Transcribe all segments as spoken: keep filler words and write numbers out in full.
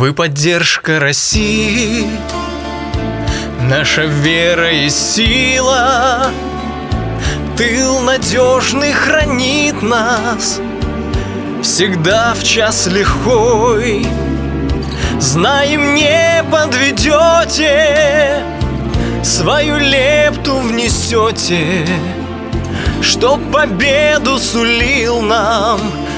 Вы поддержка России, наша вера и сила. Тыл надежный хранит нас всегда в час лихой. Знаем, не подведете, свою лепту внесете, чтоб победу сулил нам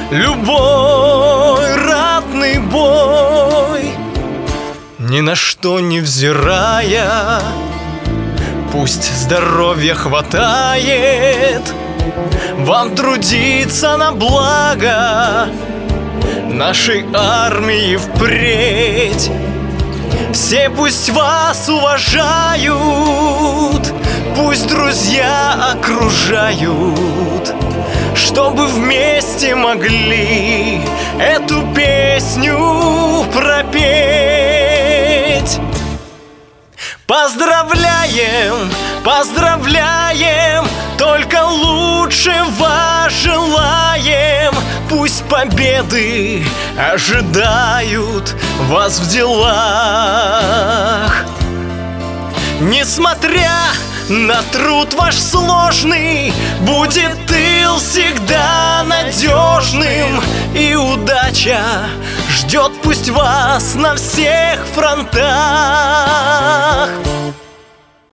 любой ратный бой. Ни на что не взирая, пусть здоровья хватает вам трудиться на благо нашей армии впредь. Все пусть вас уважают, пусть друзья окружают, чтобы вместе могли эту песню пропеть. Поздравляем, поздравляем, только лучшего желаем. Пусть победы ожидают вас в делах. Несмотря на труд ваш сложный, будет тыл всегда надежным, и удача ждет пусть вас на всех фронтах.